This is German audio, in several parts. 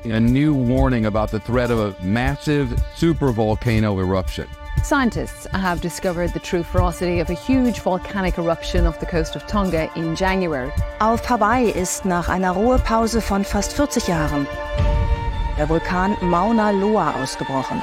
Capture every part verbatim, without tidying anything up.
a new warning about the threat of a massive supervolcano eruption. Scientists have discovered the true ferocity of a huge volcanic eruption off the coast of Tonga in January. Auf Hawaii ist nach einer Ruhepause von fast vierzig Jahren der Vulkan Mauna Loa ausgebrochen.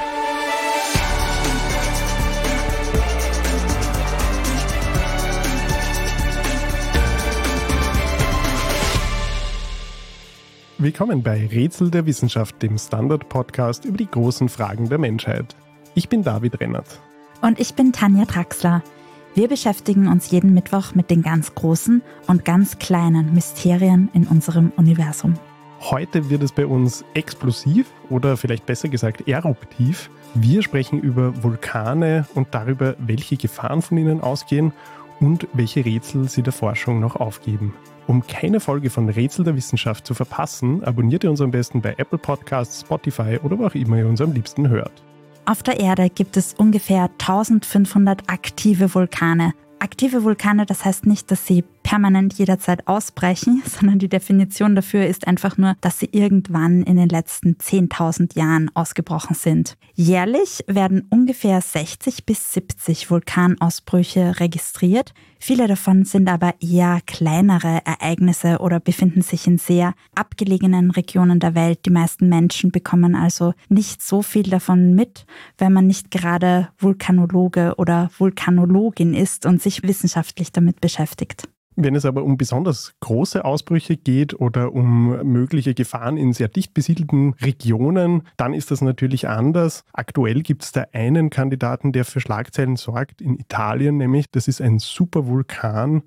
Willkommen bei Rätsel der Wissenschaft, dem Standard-Podcast über die großen Fragen der Menschheit. Ich bin David Rennert. Und ich bin Tanja Draxler. Wir beschäftigen uns jeden Mittwoch mit den ganz großen und ganz kleinen Mysterien in unserem Universum. Heute wird es bei uns explosiv oder vielleicht besser gesagt eruptiv. Wir sprechen über Vulkane und darüber, welche Gefahren von ihnen ausgehen und welche Rätsel sie der Forschung noch aufgeben. Um keine Folge von Rätsel der Wissenschaft zu verpassen, abonniert ihr uns am besten bei Apple Podcasts, Spotify oder wo auch immer ihr uns am liebsten hört. Auf der Erde gibt es ungefähr eintausendfünfhundert aktive Vulkane. Aktive Vulkane, das heißt nicht, dass sie permanent jederzeit ausbrechen, sondern die Definition dafür ist einfach nur, dass sie irgendwann in den letzten zehntausend Jahren ausgebrochen sind. Jährlich werden ungefähr sechzig bis siebzig Vulkanausbrüche registriert. Viele davon sind aber eher kleinere Ereignisse oder befinden sich in sehr abgelegenen Regionen der Welt. Die meisten Menschen bekommen also nicht so viel davon mit, wenn man nicht gerade Vulkanologe oder Vulkanologin ist und sich wissenschaftlich damit beschäftigt. Wenn es aber um besonders große Ausbrüche geht oder um mögliche Gefahren in sehr dicht besiedelten Regionen, dann ist das natürlich anders. Aktuell gibt es da einen Kandidaten, der für Schlagzeilen sorgt, in Italien nämlich. Das ist ein Supervulkan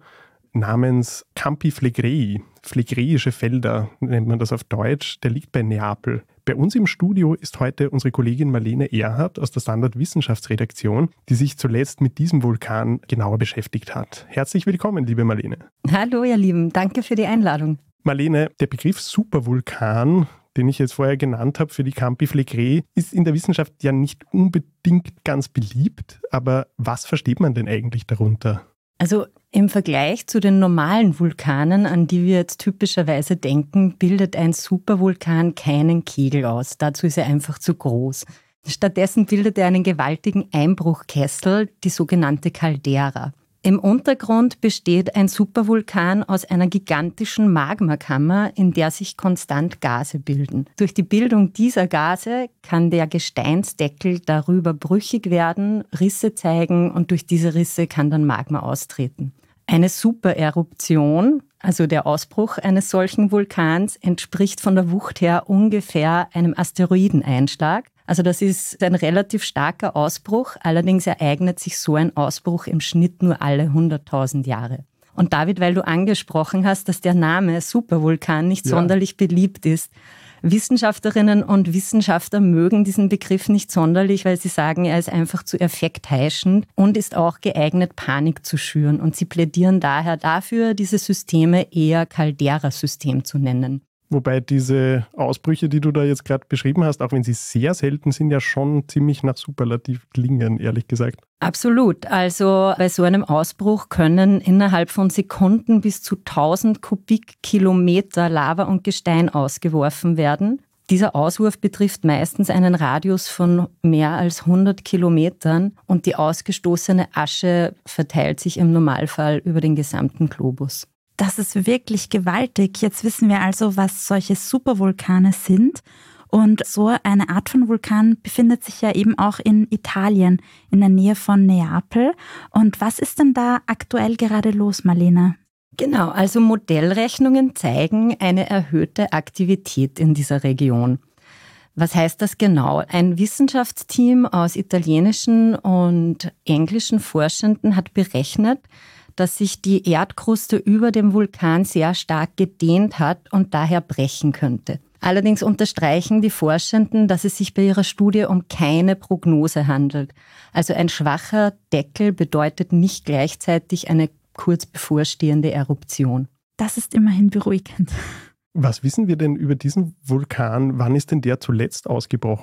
namens Campi Flegrei. Phlegräische Felder nennt man das auf Deutsch. Der liegt bei Neapel. Bei uns im Studio ist heute unsere Kollegin Marlene Erhardt aus der Standard-Wissenschaftsredaktion, die sich zuletzt mit diesem Vulkan genauer beschäftigt hat. Herzlich willkommen, liebe Marlene. Hallo, ihr Lieben. Danke für die Einladung. Marlene, der Begriff Supervulkan, den ich jetzt vorher genannt habe für die Campi Flegrei, ist in der Wissenschaft ja nicht unbedingt ganz beliebt. Aber was versteht man denn eigentlich darunter? Also im Vergleich zu den normalen Vulkanen, an die wir jetzt typischerweise denken, bildet ein Supervulkan keinen Kegel aus. Dazu ist er einfach zu groß. Stattdessen bildet er einen gewaltigen Einbruchkessel, die sogenannte Caldera. Im Untergrund besteht ein Supervulkan aus einer gigantischen Magmakammer, in der sich konstant Gase bilden. Durch die Bildung dieser Gase kann der Gesteinsdeckel darüber brüchig werden, Risse zeigen und durch diese Risse kann dann Magma austreten. Eine Supereruption, also der Ausbruch eines solchen Vulkans, entspricht von der Wucht her ungefähr einem Asteroideneinschlag. Also das ist ein relativ starker Ausbruch, allerdings ereignet sich so ein Ausbruch im Schnitt nur alle hunderttausend Jahre. Und David, weil du angesprochen hast, dass der Name Supervulkan nicht ja. sonderlich beliebt ist, Wissenschaftlerinnen und Wissenschaftler mögen diesen Begriff nicht sonderlich, weil sie sagen, er ist einfach zu effektheischend und ist auch geeignet, Panik zu schüren. Und sie plädieren daher dafür, diese Systeme eher Caldera-System zu nennen. Wobei diese Ausbrüche, die du da jetzt gerade beschrieben hast, auch wenn sie sehr selten sind, ja schon ziemlich nach Superlativ klingen, ehrlich gesagt. Absolut. Also bei so einem Ausbruch können innerhalb von Sekunden bis zu tausend Kubikkilometer Lava und Gestein ausgeworfen werden. Dieser Auswurf betrifft meistens einen Radius von mehr als hundert Kilometern und die ausgestoßene Asche verteilt sich im Normalfall über den gesamten Globus. Das ist wirklich gewaltig. Jetzt wissen wir also, was solche Supervulkane sind. Und so eine Art von Vulkan befindet sich ja eben auch in Italien, in der Nähe von Neapel. Und was ist denn da aktuell gerade los, Marlene? Genau, also Modellrechnungen zeigen eine erhöhte Aktivität in dieser Region. Was heißt das genau? Ein Wissenschaftsteam aus italienischen und englischen Forschenden hat berechnet, dass sich die Erdkruste über dem Vulkan sehr stark gedehnt hat und daher brechen könnte. Allerdings unterstreichen die Forschenden, dass es sich bei ihrer Studie um keine Prognose handelt. Also ein schwacher Deckel bedeutet nicht gleichzeitig eine kurz bevorstehende Eruption. Das ist immerhin beruhigend. Was wissen wir denn über diesen Vulkan? Wann ist denn der zuletzt ausgebrochen?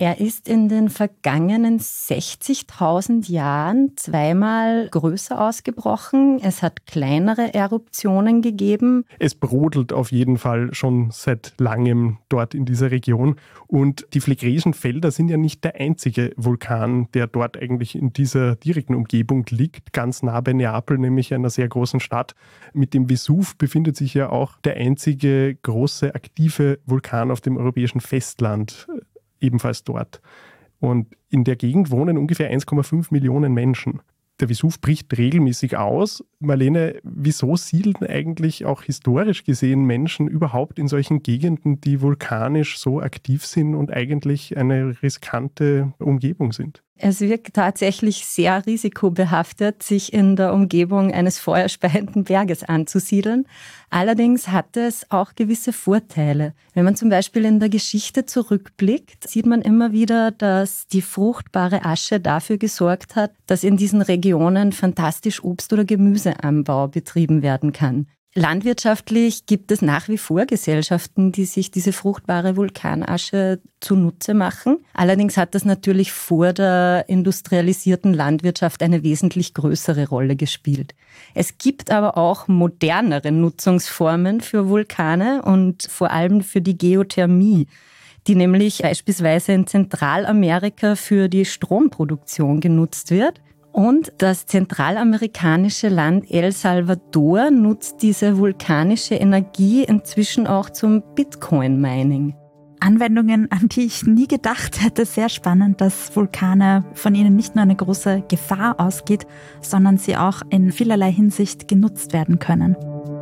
Er ist in den vergangenen sechzigtausend Jahren zweimal größer ausgebrochen. Es hat kleinere Eruptionen gegeben. Es brodelt auf jeden Fall schon seit langem dort in dieser Region. Und die Phlegrejischen Felder sind ja nicht der einzige Vulkan, der dort eigentlich in dieser direkten Umgebung liegt, ganz nah bei Neapel, nämlich einer sehr großen Stadt. Mit dem Vesuv befindet sich ja auch der einzige große aktive Vulkan auf dem europäischen Festland, ebenfalls dort. Und in der Gegend wohnen ungefähr eins Komma fünf Millionen Menschen. Der Vesuv bricht regelmäßig aus. Marlene, wieso siedeln eigentlich auch historisch gesehen Menschen überhaupt in solchen Gegenden, die vulkanisch so aktiv sind und eigentlich eine riskante Umgebung sind? Es wirkt tatsächlich sehr risikobehaftet, sich in der Umgebung eines feuerspeienden Berges anzusiedeln. Allerdings hat es auch gewisse Vorteile. Wenn man zum Beispiel in der Geschichte zurückblickt, sieht man immer wieder, dass die fruchtbare Asche dafür gesorgt hat, dass in diesen Regionen fantastisch Obst- oder Gemüseanbau betrieben werden kann. Landwirtschaftlich gibt es nach wie vor Gesellschaften, die sich diese fruchtbare Vulkanasche zunutze machen. Allerdings hat das natürlich vor der industrialisierten Landwirtschaft eine wesentlich größere Rolle gespielt. Es gibt aber auch modernere Nutzungsformen für Vulkane und vor allem für die Geothermie, die nämlich beispielsweise in Zentralamerika für die Stromproduktion genutzt wird. Und das zentralamerikanische Land El Salvador nutzt diese vulkanische Energie inzwischen auch zum Bitcoin-Mining. Anwendungen, an die ich nie gedacht hätte. Sehr spannend, dass Vulkane von ihnen nicht nur eine große Gefahr ausgeht, sondern sie auch in vielerlei Hinsicht genutzt werden können.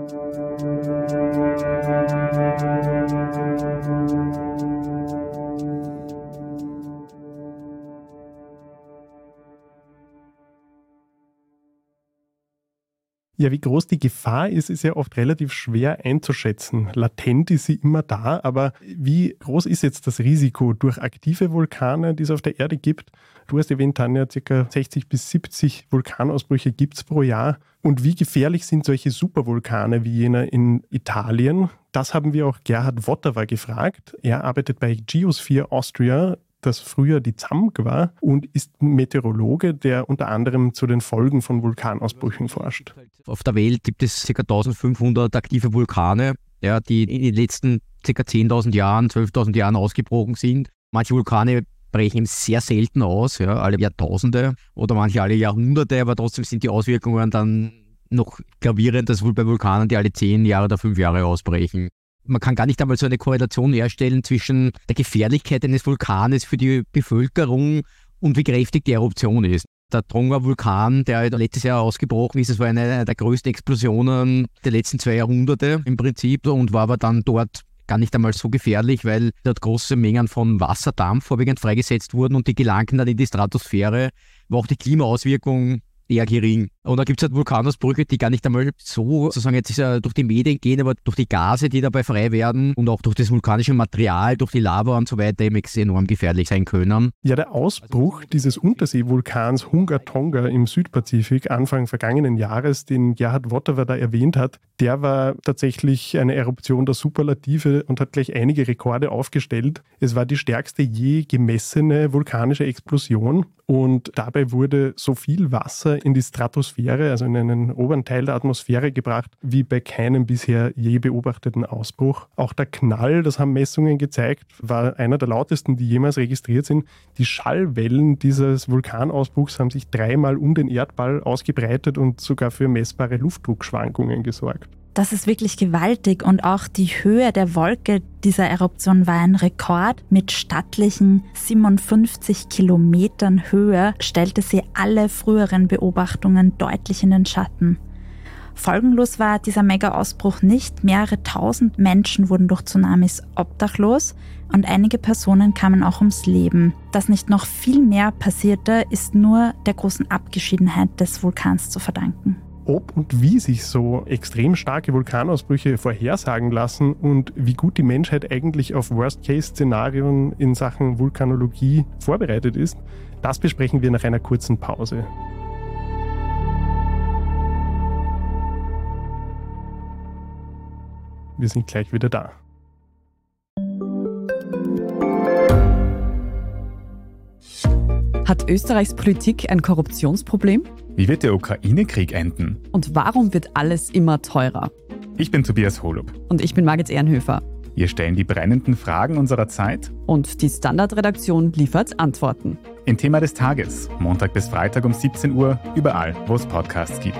Ja, wie groß die Gefahr ist, ist ja oft relativ schwer einzuschätzen. Latent ist sie immer da, aber wie groß ist jetzt das Risiko durch aktive Vulkane, die es auf der Erde gibt? Du hast erwähnt, Tanja, ca. sechzig bis siebzig Vulkanausbrüche gibt es pro Jahr. Und wie gefährlich sind solche Supervulkane wie jener in Italien? Das haben wir auch Gerhard Votava gefragt. Er arbeitet bei Geosphere Austria, das früher die Z A M G war, und ist Meteorologe, der unter anderem zu den Folgen von Vulkanausbrüchen forscht. Auf der Welt gibt es ca. eintausendfünfhundert aktive Vulkane, ja, die in den letzten ca. zehntausend Jahren, zwölftausend Jahren ausgebrochen sind. Manche Vulkane brechen sehr selten aus, ja, alle Jahrtausende oder manche alle Jahrhunderte, aber trotzdem sind die Auswirkungen dann noch gravierend, als wohl bei Vulkanen, die alle zehn Jahre oder fünf Jahre ausbrechen. Man kann gar nicht einmal so eine Korrelation herstellen zwischen der Gefährlichkeit eines Vulkanes für die Bevölkerung und wie kräftig die Eruption ist. Der Tonga-Vulkan, der letztes Jahr ausgebrochen ist, das war eine der größten Explosionen der letzten zwei Jahrhunderte im Prinzip und war aber dann dort gar nicht einmal so gefährlich, weil dort große Mengen von Wasserdampf vorwiegend freigesetzt wurden und die gelangten dann in die Stratosphäre, wo auch die Klimaauswirkung eher gering. Und da gibt es halt Vulkanausbrüche, die gar nicht einmal so sozusagen jetzt durch die Medien gehen, aber durch die Gase, die dabei frei werden und auch durch das vulkanische Material, durch die Lava und so weiter eben enorm gefährlich sein können. Ja, der Ausbruch dieses Unterseevulkans Hunga Tonga im Südpazifik Anfang vergangenen Jahres, den Gerhard Votava da erwähnt hat, der war tatsächlich eine Eruption der Superlative und hat gleich einige Rekorde aufgestellt. Es war die stärkste je gemessene vulkanische Explosion und dabei wurde so viel Wasser in die Stratosphäre, also in einen oberen Teil der Atmosphäre gebracht, wie bei keinem bisher je beobachteten Ausbruch. Auch der Knall, das haben Messungen gezeigt, war einer der lautesten, die jemals registriert sind. Die Schallwellen dieses Vulkanausbruchs haben sich dreimal um den Erdball ausgebreitet und sogar für messbare Luftdruckschwankungen gesorgt. Das ist wirklich gewaltig und auch die Höhe der Wolke dieser Eruption war ein Rekord. Mit stattlichen siebenundfünfzig Kilometern Höhe stellte sie alle früheren Beobachtungen deutlich in den Schatten. Folgenlos war dieser Mega-Ausbruch nicht. Mehrere tausend Menschen wurden durch Tsunamis obdachlos und einige Personen kamen auch ums Leben. Dass nicht noch viel mehr passierte, ist nur der großen Abgeschiedenheit des Vulkans zu verdanken. Ob und wie sich so extrem starke Vulkanausbrüche vorhersagen lassen und wie gut die Menschheit eigentlich auf Worst-Case-Szenarien in Sachen Vulkanologie vorbereitet ist, das besprechen wir nach einer kurzen Pause. Wir sind gleich wieder da. Hat Österreichs Politik ein Korruptionsproblem? Wie wird der Ukraine-Krieg enden? Und warum wird alles immer teurer? Ich bin Tobias Holub. Und ich bin Margit Ehrenhöfer. Wir stellen die brennenden Fragen unserer Zeit. Und die Standardredaktion liefert Antworten. Im Thema des Tages, Montag bis Freitag um siebzehn Uhr, überall, wo es Podcasts gibt.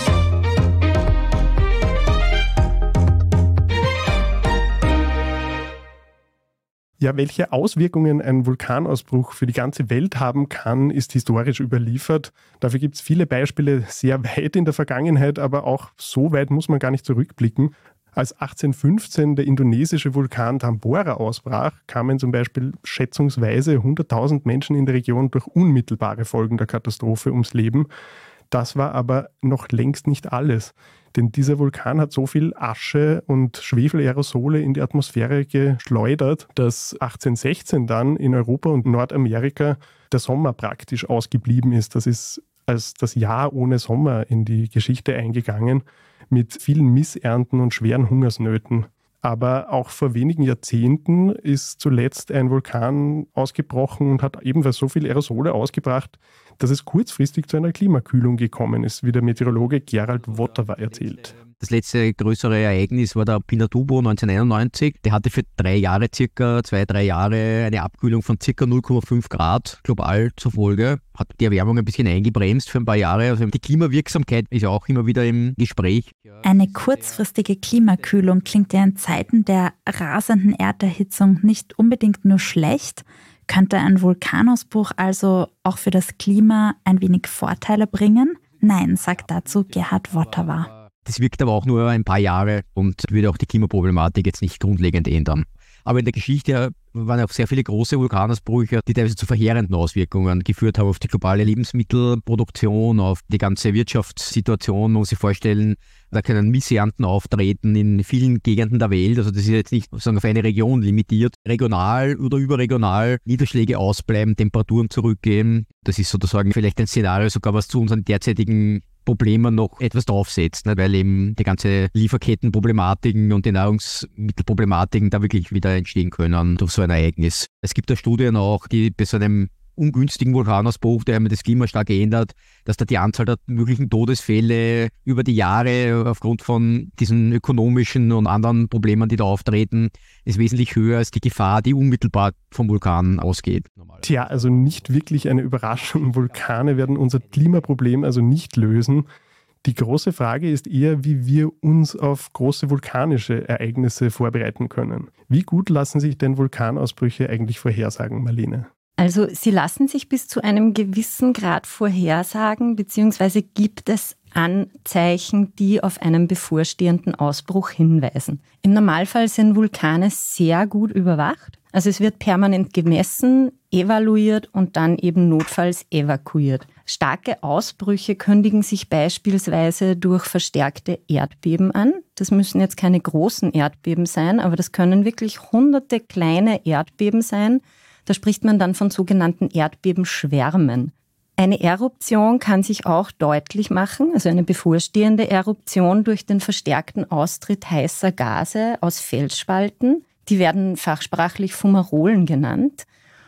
Ja, welche Auswirkungen ein Vulkanausbruch für die ganze Welt haben kann, ist historisch überliefert. Dafür gibt es viele Beispiele sehr weit in der Vergangenheit, aber auch so weit muss man gar nicht zurückblicken. Als achtzehnhundertfünfzehn der indonesische Vulkan Tambora ausbrach, kamen zum Beispiel schätzungsweise hunderttausend Menschen in der Region durch unmittelbare Folgen der Katastrophe ums Leben. Das war aber noch längst nicht alles. Denn dieser Vulkan hat so viel Asche und Schwefelaerosole in die Atmosphäre geschleudert, dass achtzehnhundertsechzehn dann in Europa und Nordamerika der Sommer praktisch ausgeblieben ist. Das ist als das Jahr ohne Sommer in die Geschichte eingegangen, mit vielen Missernten und schweren Hungersnöten. Aber auch vor wenigen Jahrzehnten ist zuletzt ein Vulkan ausgebrochen und hat ebenfalls so viel Aerosole ausgebracht, dass es kurzfristig zu einer Klimakühlung gekommen ist, wie der Meteorologe Gerald Votava erzählt. Das letzte größere Ereignis war der Pinatubo neunzehnhunderteinundneunzig. Der hatte für drei Jahre, circa zwei, drei Jahre, eine Abkühlung von circa null Komma fünf Grad global zur Folge. Hat die Erwärmung ein bisschen eingebremst für ein paar Jahre. Also die Klimawirksamkeit ist ja auch immer wieder im Gespräch. Eine kurzfristige Klimakühlung klingt ja in Zeiten der rasenden Erderhitzung nicht unbedingt nur schlecht. Könnte ein Vulkanausbruch also auch für das Klima ein wenig Vorteile bringen? Nein, sagt dazu Gerhard Votava. Das wirkt aber auch nur ein paar Jahre und würde auch die Klimaproblematik jetzt nicht grundlegend ändern. Aber in der Geschichte waren auch sehr viele große Vulkanausbrüche, die teilweise zu verheerenden Auswirkungen geführt haben auf die globale Lebensmittelproduktion, auf die ganze Wirtschaftssituation. Man muss sich vorstellen, da können Missernten auftreten in vielen Gegenden der Welt. Also das ist jetzt nicht sozusagen auf eine Region limitiert. Regional oder überregional Niederschläge ausbleiben, Temperaturen zurückgehen. Das ist sozusagen vielleicht ein Szenario sogar, was zu unseren derzeitigen Problemen noch etwas draufsetzt, ne? Weil eben die ganze Lieferkettenproblematiken und die Nahrungsmittelproblematiken da wirklich wieder entstehen können durch so ein Ereignis. Es gibt da Studien auch, die bei so einem ungünstigen Vulkanausbruch, der das Klima stark geändert, dass da die Anzahl der möglichen Todesfälle über die Jahre aufgrund von diesen ökonomischen und anderen Problemen, die da auftreten, ist wesentlich höher als die Gefahr, die unmittelbar vom Vulkan ausgeht. Tja, also nicht wirklich eine Überraschung. Vulkane werden unser Klimaproblem also nicht lösen. Die große Frage ist eher, wie wir uns auf große vulkanische Ereignisse vorbereiten können. Wie gut lassen sich denn Vulkanausbrüche eigentlich vorhersagen, Marlene? Also sie lassen sich bis zu einem gewissen Grad vorhersagen, beziehungsweise gibt es Anzeichen, die auf einen bevorstehenden Ausbruch hinweisen. Im Normalfall sind Vulkane sehr gut überwacht. Also es wird permanent gemessen, evaluiert und dann eben notfalls evakuiert. Starke Ausbrüche kündigen sich beispielsweise durch verstärkte Erdbeben an. Das müssen jetzt keine großen Erdbeben sein, aber das können wirklich hunderte kleine Erdbeben sein. Da spricht man dann von sogenannten Erdbebenschwärmen. Eine Eruption kann sich auch deutlich machen, also eine bevorstehende Eruption durch den verstärkten Austritt heißer Gase aus Felsspalten. Die werden fachsprachlich Fumarolen genannt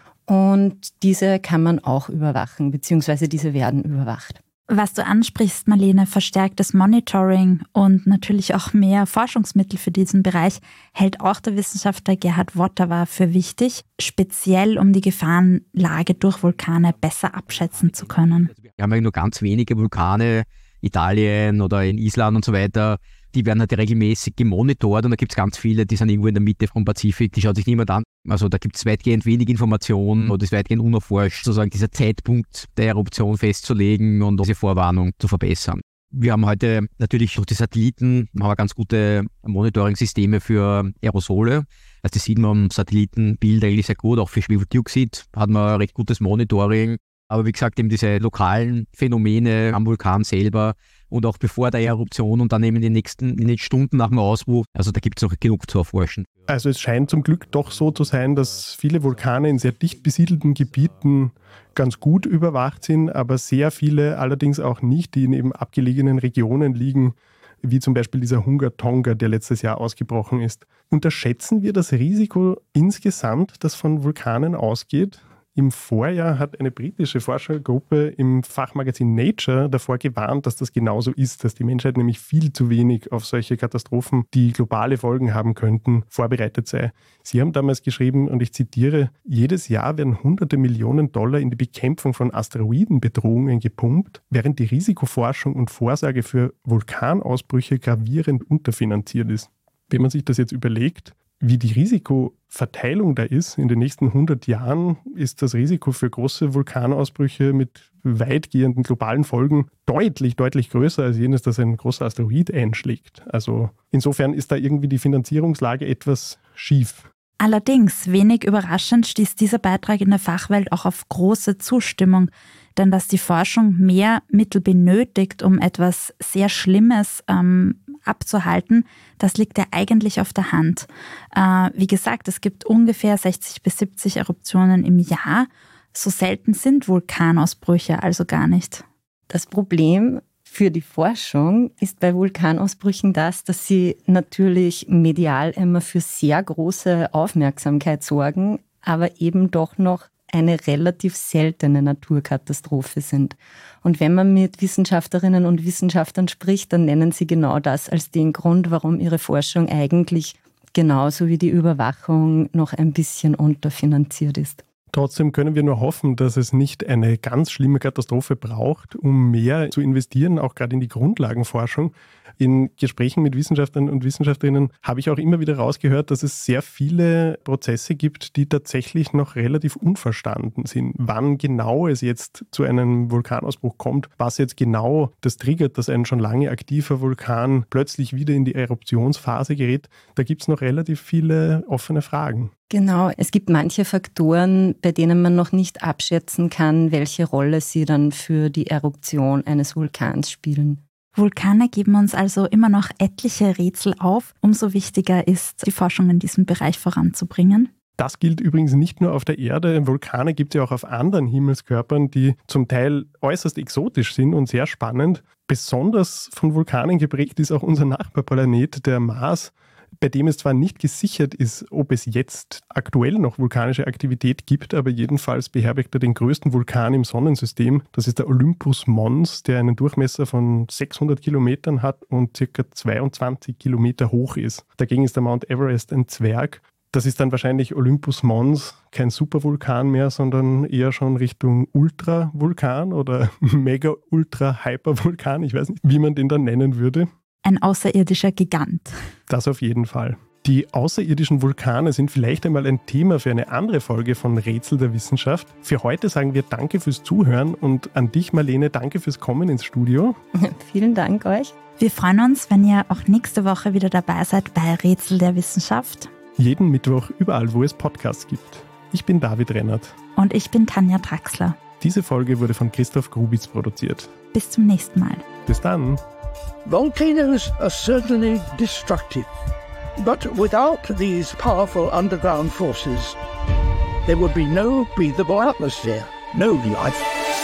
und diese kann man auch überwachen, beziehungsweise diese werden überwacht. Was du ansprichst, Marlene, verstärktes Monitoring und natürlich auch mehr Forschungsmittel für diesen Bereich hält auch der Wissenschaftler Gerhard Votava für wichtig, speziell um die Gefahrenlage durch Vulkane besser abschätzen zu können. Wir haben ja nur ganz wenige Vulkane, Italien oder in Island und so weiter, die werden halt regelmäßig gemonitort und da gibt es ganz viele, die sind irgendwo in der Mitte vom Pazifik, die schaut sich niemand an. Also da gibt es weitgehend wenig Informationen oder ist weitgehend unerforscht, sozusagen dieser Zeitpunkt der Eruption festzulegen und diese Vorwarnung zu verbessern. Wir haben heute natürlich durch die Satelliten haben wir ganz gute Monitoring-Systeme für Aerosole. Also das sieht man am Satellitenbild eigentlich sehr gut, auch für Schwefeldioxid hat man ein recht gutes Monitoring. Aber wie gesagt, eben diese lokalen Phänomene am Vulkan selber und auch bevor der Eruption und dann eben in den nächsten in den Stunden nach dem Ausbruch, also da gibt es noch genug zu erforschen. Also es scheint zum Glück doch so zu sein, dass viele Vulkane in sehr dicht besiedelten Gebieten ganz gut überwacht sind, aber sehr viele allerdings auch nicht, die in eben abgelegenen Regionen liegen, wie zum Beispiel dieser Hunga Tonga, der letztes Jahr ausgebrochen ist. Unterschätzen wir das Risiko insgesamt, das von Vulkanen ausgeht? Im Vorjahr hat eine britische Forschergruppe im Fachmagazin Nature davor gewarnt, dass das genauso ist, dass die Menschheit nämlich viel zu wenig auf solche Katastrophen, die globale Folgen haben könnten, vorbereitet sei. Sie haben damals geschrieben, und ich zitiere, jedes Jahr werden hunderte Millionen Dollar in die Bekämpfung von Asteroidenbedrohungen gepumpt, während die Risikoforschung und Vorsorge für Vulkanausbrüche gravierend unterfinanziert ist. Wenn man sich das jetzt überlegt, wie die Risikoverteilung da ist, in den nächsten hundert Jahren ist das Risiko für große Vulkanausbrüche mit weitgehenden globalen Folgen deutlich, deutlich größer als jenes, dass ein großer Asteroid einschlägt. Also insofern ist da irgendwie die Finanzierungslage etwas schief. Allerdings, wenig überraschend, stieß dieser Beitrag in der Fachwelt auch auf große Zustimmung. Denn dass die Forschung mehr Mittel benötigt, um etwas sehr Schlimmes ähm, abzuhalten, das liegt ja eigentlich auf der Hand. Äh, wie gesagt, es gibt ungefähr sechzig bis siebzig Eruptionen im Jahr. So selten sind Vulkanausbrüche also gar nicht. Das Problem für die Forschung ist bei Vulkanausbrüchen das, dass sie natürlich medial immer für sehr große Aufmerksamkeit sorgen, aber eben doch noch eine relativ seltene Naturkatastrophe sind. Und wenn man mit Wissenschaftlerinnen und Wissenschaftlern spricht, dann nennen sie genau das als den Grund, warum ihre Forschung eigentlich genauso wie die Überwachung noch ein bisschen unterfinanziert ist. Trotzdem können wir nur hoffen, dass es nicht eine ganz schlimme Katastrophe braucht, um mehr zu investieren, auch gerade in die Grundlagenforschung. In Gesprächen mit Wissenschaftlern und Wissenschaftlerinnen habe ich auch immer wieder rausgehört, dass es sehr viele Prozesse gibt, die tatsächlich noch relativ unverstanden sind. Wann genau es jetzt zu einem Vulkanausbruch kommt, was jetzt genau das triggert, dass ein schon lange aktiver Vulkan plötzlich wieder in die Eruptionsphase gerät, da gibt es noch relativ viele offene Fragen. Genau, es gibt manche Faktoren, bei denen man noch nicht abschätzen kann, welche Rolle sie dann für die Eruption eines Vulkans spielen. Vulkane geben uns also immer noch etliche Rätsel auf. Umso wichtiger ist, die Forschung in diesem Bereich voranzubringen. Das gilt übrigens nicht nur auf der Erde. Vulkane gibt es ja auch auf anderen Himmelskörpern, die zum Teil äußerst exotisch sind und sehr spannend. Besonders von Vulkanen geprägt ist auch unser Nachbarplanet, der Mars, bei dem es zwar nicht gesichert ist, ob es jetzt aktuell noch vulkanische Aktivität gibt, aber jedenfalls beherbergt er den größten Vulkan im Sonnensystem. Das ist der Olympus Mons, der einen Durchmesser von sechshundert Kilometern hat und ca. zweiundzwanzig Kilometer hoch ist. Dagegen ist der Mount Everest ein Zwerg. Das ist dann wahrscheinlich Olympus Mons, kein Supervulkan mehr, sondern eher schon Richtung Ultravulkan oder Mega-Ultra-Hypervulkan. Ich weiß nicht, wie man den dann nennen würde. Ein außerirdischer Gigant. Das auf jeden Fall. Die außerirdischen Vulkane sind vielleicht einmal ein Thema für eine andere Folge von Rätsel der Wissenschaft. Für heute sagen wir Danke fürs Zuhören und an dich, Marlene, danke fürs Kommen ins Studio. Vielen Dank euch. Wir freuen uns, wenn ihr auch nächste Woche wieder dabei seid bei Rätsel der Wissenschaft. Jeden Mittwoch überall, wo es Podcasts gibt. Ich bin David Rennert. Und ich bin Tanja Traxler. Diese Folge wurde von Christoph Grubitz produziert. Bis zum nächsten Mal. Bis dann. Volcanoes are certainly destructive, but without these powerful underground forces, there would be no breathable atmosphere, no life.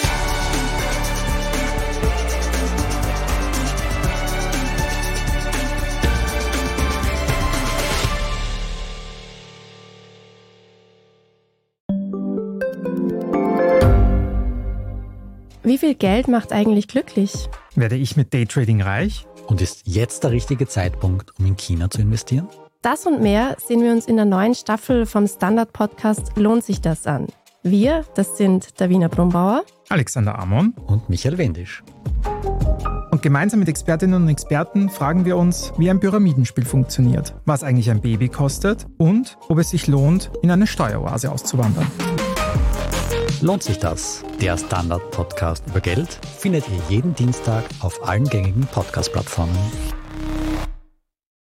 Wie viel Geld macht eigentlich glücklich? Werde ich mit Daytrading reich? Und ist jetzt der richtige Zeitpunkt, um in China zu investieren? Das und mehr sehen wir uns in der neuen Staffel vom Standard-Podcast Lohnt sich das an. Wir, das sind Davina Brumbauer, Alexander Amon und Michael Wendisch. Und gemeinsam mit Expertinnen und Experten fragen wir uns, wie ein Pyramidenspiel funktioniert, was eigentlich ein Baby kostet und ob es sich lohnt, in eine Steueroase auszuwandern. Lohnt sich das? Der Standard-Podcast über Geld findet ihr jeden Dienstag auf allen gängigen Podcast-Plattformen.